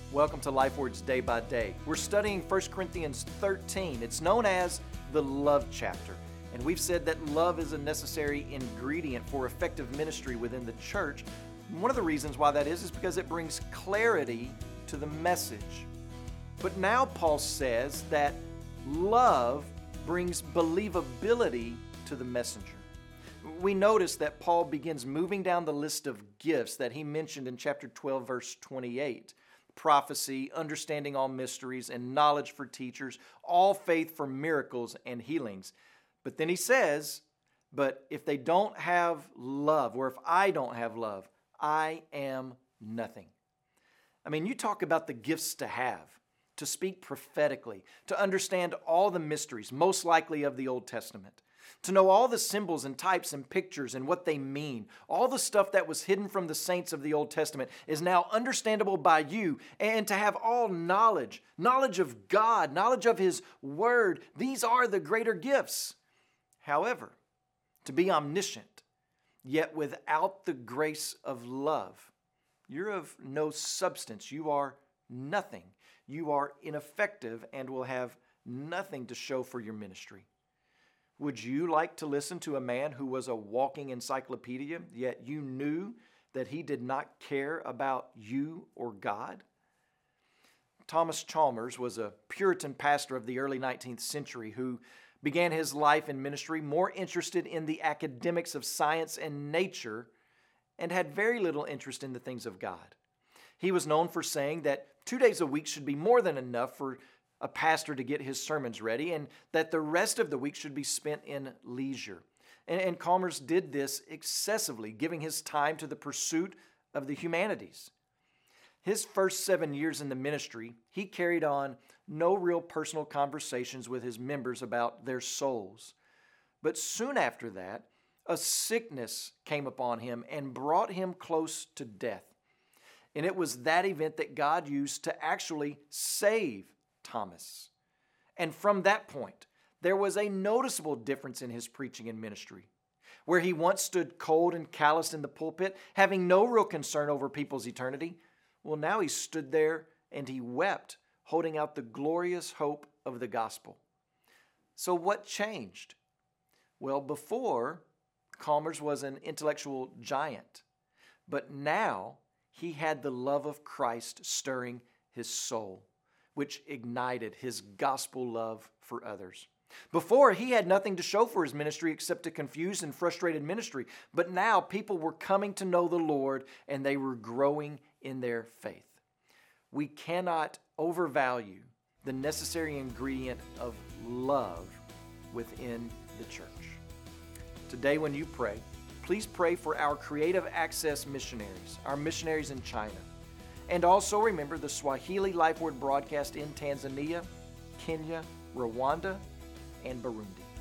Welcome to LifeWords Day by Day. We're studying 1 Corinthians 13. It's known as the love chapter. And we've said that love is a necessary ingredient for effective ministry within the church. And one of the reasons why that is because it brings clarity to the message. But now Paul says that love brings believability to the messenger. We notice that Paul begins moving down the list of gifts that he mentioned in chapter 12, verse 28. Prophecy, understanding all mysteries, and knowledge for teachers, all faith for miracles and healings. But then he says, but if they don't have love, or if I don't have love, I am nothing. I mean, you talk about the gifts to have, to speak prophetically, to understand all the mysteries, most likely of the Old Testament, to know all the symbols and types and pictures and what they mean. All the stuff that was hidden from the saints of the Old Testament is now understandable by you. And to have all knowledge of God, knowledge of His Word, these are the greater gifts. However, to be omniscient, yet without the grace of love, you're of no substance. You are nothing. You are ineffective and will have nothing to show for your ministry. Would you like to listen to a man who was a walking encyclopedia, yet you knew that he did not care about you or God? Thomas Chalmers was a Puritan pastor of the early 19th century who began his life and ministry more interested in the academics of science and nature and had very little interest in the things of God. He was known for saying that 2 days a week should be more than enough for a pastor to get his sermons ready, and that the rest of the week should be spent in leisure. And Chalmers did this excessively, giving his time to the pursuit of the humanities. His first 7 years in the ministry, he carried on no real personal conversations with his members about their souls. But soon after that, a sickness came upon him and brought him close to death. And it was that event that God used to actually save Thomas. And from that point, there was a noticeable difference in his preaching and ministry. Where he once stood cold and calloused in the pulpit, having no real concern over people's eternity, well, now he stood there and he wept, holding out the glorious hope of the gospel. So what changed? Well, before, Chalmers was an intellectual giant, but now he had the love of Christ stirring his soul, which ignited his gospel love for others. Before, he had nothing to show for his ministry except a confused and frustrated ministry. But now people were coming to know the Lord and they were growing in their faith. We cannot overvalue the necessary ingredient of love within the church. Today when you pray, please pray for our Creative Access missionaries, our missionaries in China. And also remember the Swahili LifeWord broadcast in Tanzania, Kenya, Rwanda, and Burundi.